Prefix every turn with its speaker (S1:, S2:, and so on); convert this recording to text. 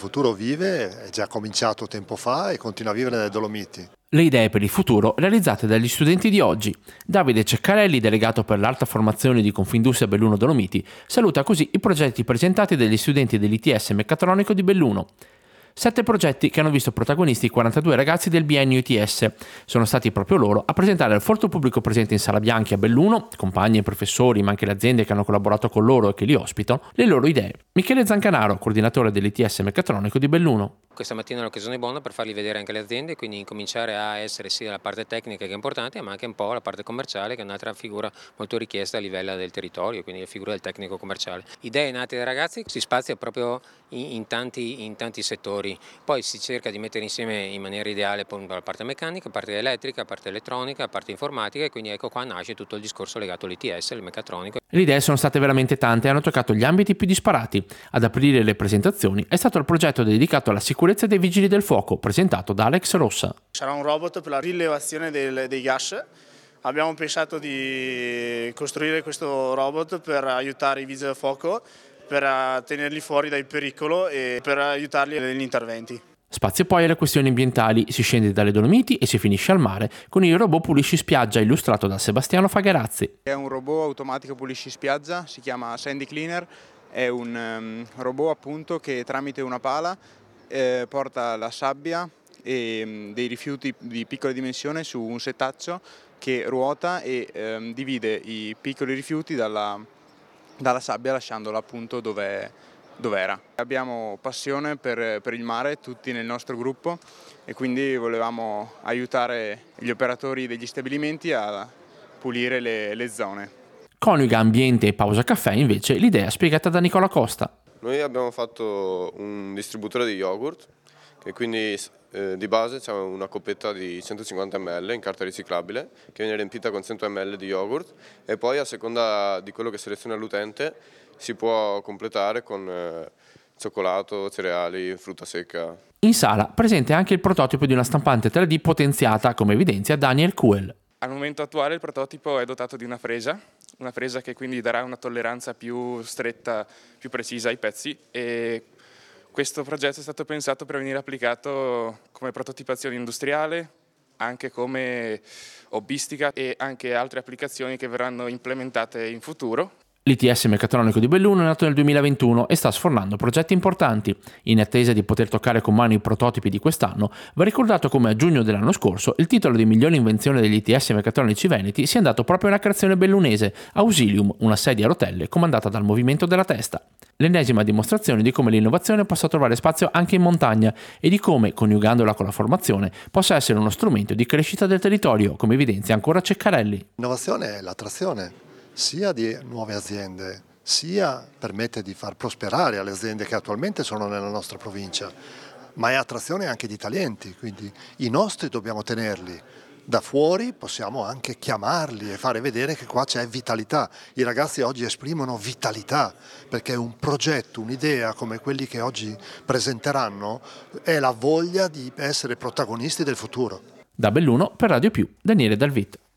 S1: futuro vive, è già cominciato tempo fa e continua a vivere nelle Dolomiti.
S2: Le idee per il futuro realizzate dagli studenti di oggi. Davide Ceccarelli, delegato per l'alta formazione di Confindustria Belluno Dolomiti, saluta così i progetti presentati dagli studenti dell'ITS Meccatronico di Belluno. 7 progetti che hanno visto protagonisti i 42 ragazzi del biennio ITS. Sono stati proprio loro a presentare al folto pubblico presente in Sala Bianchi a Belluno, compagni e professori, ma anche le aziende che hanno collaborato con loro e che li ospitano, le loro idee. Michele Zancanaro, coordinatore dell'ITS Meccatronico di Belluno.
S3: Questa mattina è l'occasione buona per farli vedere anche le aziende, quindi incominciare a essere sia la parte tecnica che è importante, ma anche un po' la parte commerciale, che è un'altra figura molto richiesta a livello del territorio, quindi la figura del tecnico commerciale. Idee nate dai ragazzi, si spazia proprio in tanti settori, poi si cerca di mettere insieme in maniera ideale la parte meccanica, la parte elettrica, la parte elettronica, la parte informatica, e quindi ecco qua nasce tutto il discorso legato all'ITS, al meccatronico.
S2: Le idee sono state veramente tante e hanno toccato gli ambiti più disparati. Ad aprire le presentazioni è stato il progetto dedicato alla sicurezza dei vigili del fuoco, presentato da Alex Rossa.
S4: Sarà un robot per la rilevazione dei gas. Abbiamo pensato di costruire questo robot per aiutare i vigili del fuoco, per tenerli fuori dal pericolo e per aiutarli negli interventi.
S2: Spazio poi alle questioni ambientali, si scende dalle Dolomiti e si finisce al mare con il robot Pulisci Spiaggia illustrato da Sebastiano Fagherazzi.
S5: È un robot automatico Pulisci Spiaggia, si chiama Sandy Cleaner, è un robot appunto che tramite una pala porta la sabbia e dei rifiuti di piccola dimensione su un setaccio che ruota e divide i piccoli rifiuti dalla sabbia, lasciandola appunto dove era. Abbiamo passione per il mare, tutti nel nostro gruppo, e quindi volevamo aiutare gli operatori degli stabilimenti a pulire le zone.
S2: Coniuga ambiente e pausa caffè invece l'idea spiegata da Nicola Costa.
S6: Noi abbiamo fatto un distributore di yogurt, che quindi di base c'è una coppetta di 150 ml in carta riciclabile che viene riempita con 100 ml di yogurt, e poi a seconda di quello che seleziona l'utente si può completare con cioccolato, cereali, frutta secca.
S2: In sala presente anche il prototipo di una stampante 3D potenziata, come evidenzia Daniel Kuhl.
S7: Al momento attuale il prototipo è dotato di una fresa che quindi darà una tolleranza più stretta, più precisa ai pezzi, e questo progetto è stato pensato per venire applicato come prototipazione industriale, anche come hobbistica e anche altre applicazioni che verranno implementate in futuro.
S2: L'ITS Meccatronico di Belluno è nato nel 2021 e sta sfornando progetti importanti. In attesa di poter toccare con mano i prototipi di quest'anno, va ricordato come a giugno dell'anno scorso il titolo di migliore invenzione degli ITS Meccatronici Veneti sia andato proprio alla creazione bellunese, Ausilium, una sedia a rotelle comandata dal movimento della testa. L'ennesima dimostrazione di come l'innovazione possa trovare spazio anche in montagna e di come, coniugandola con la formazione, possa essere uno strumento di crescita del territorio, come evidenzia ancora Ceccarelli.
S1: L'innovazione è l'attrazione sia di nuove aziende, sia permette di far prosperare le aziende che attualmente sono nella nostra provincia, ma è attrazione anche di talenti, quindi i nostri dobbiamo tenerli. Da fuori possiamo anche chiamarli e fare vedere che qua c'è vitalità. I ragazzi oggi esprimono vitalità perché un progetto, un'idea come quelli che oggi presenteranno è la voglia di essere protagonisti del futuro.
S2: Da Belluno per Radio Più, Daniele Dalvit.